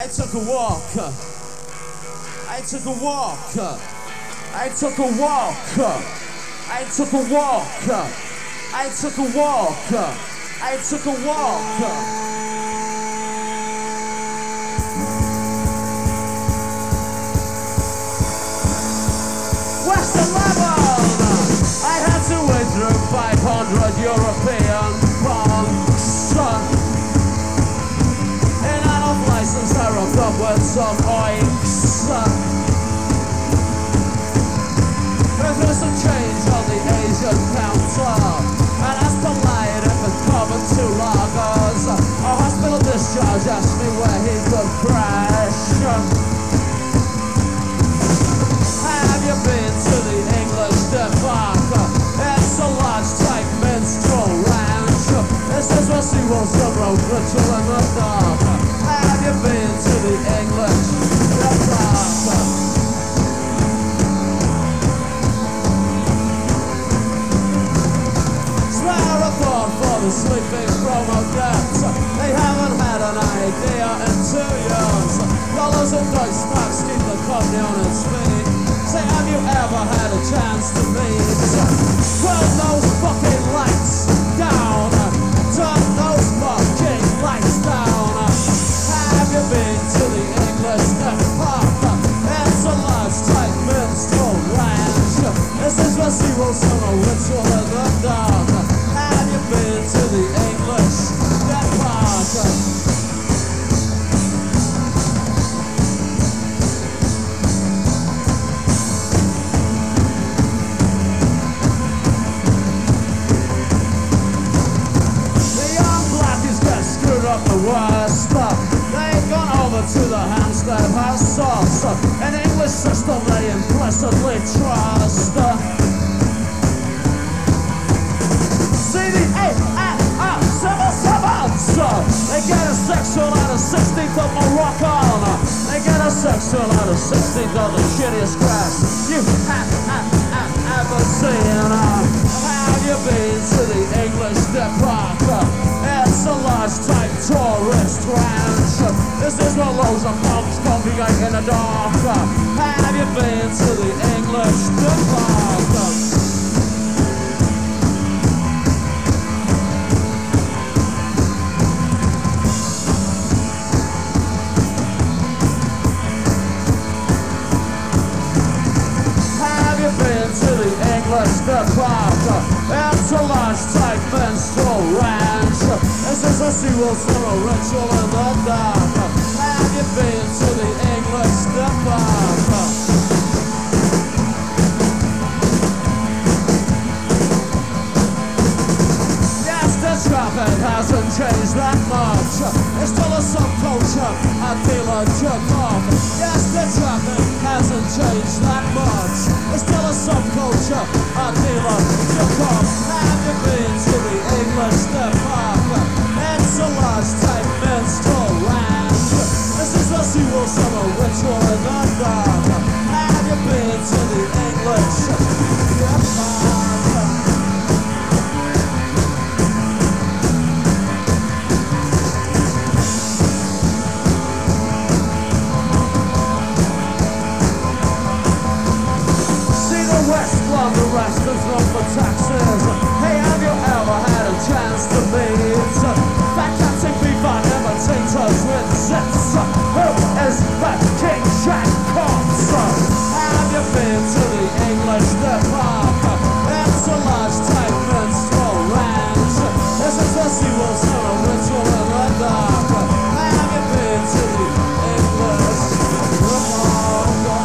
I took a walk. I took a walk. I took a walk. I took a walk. I took a walk. I took a walk. Western level. I had to wait through 500 European punks. And out of license, I rocked up with some oinks. There's some change on the Asian counter, and as polite if it's covered two lagers. A hospital discharge asked me where he could crash. Have you been to the English debacle? It's a large type minstrel ranch. This is where SeaWorld's the road ritual in the dark. Have you been to the English debacle? For the sleeping chromographs, they haven't had an idea in 2 years. Dollars and dice marks keep the company on its feet. Say, have you ever had a chance to meet? Turn those fucking lights down. Turn those fucking lights down. Have you been to the English Park? It's a large type minstrel ranch. This is where SeaWorld's on a ritual in the dark. Been to the English departure. The young blackies get screwed up the worst. They've gone over to the Hampstead House sauce. An English system they implicitly trust. Civil servants! They get a sexual out of 16th of Moroccan. They get a sexual out of 16th of the shittiest grass you have ever seen. Have you been to the English departure? It's a large type tourist ranch. This is where loads of punks congregate in the dark. Have you been to the English departure? It's a large type minstrel ranch. This is a SeaWorld's little ritual in the dark. Have you been to the English departure? Yes, the traffic hasn't changed that much. It's still a subculture, a dealer jerk off. Yes, the traffic hasn't changed that much. It's still a subculture, a dealer jerk off. Have you been to the English departure? It's a large type minstrel ranch. This is a SeaWorld summer ritual in the dark. Have you been to the English departure? The rest is not for taxes. Hey, have you ever had a chance to meet that Captain Beaver never tinkers with zits? Who is that King Jack Cops? Have you been to the English departure? It's a large type minstrel ranch. This is a SeaWorld's on a ritual in the dark. Have you been to the English departure?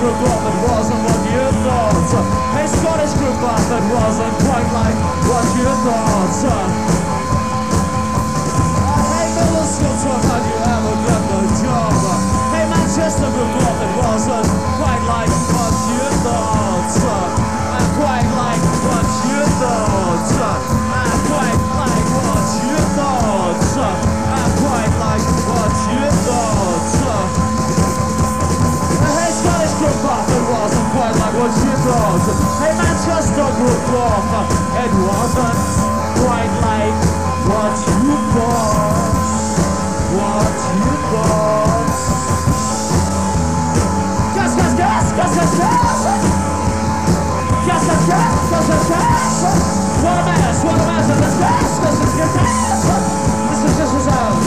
group up, it wasn't what you thought. Hey, Scottish group up, it wasn't quite like what you thought. Hey, Middlesbrough, had you ever got the job? Hey, Manchester group up, it wasn't quite like what you thought. Quite like what you thought. Quite like what you thought. Quite like what you thought. Hey, Scottish group off, it wasn't quite like what you thought. Hey, Manchester group off, it wasn't quite like what you thought. What you thought. Gas, gas, gas, gas, gas, gas. Gas, gas, gas, gas, gas, gas. What a mess, and this gas, this is your gas. This is just as out.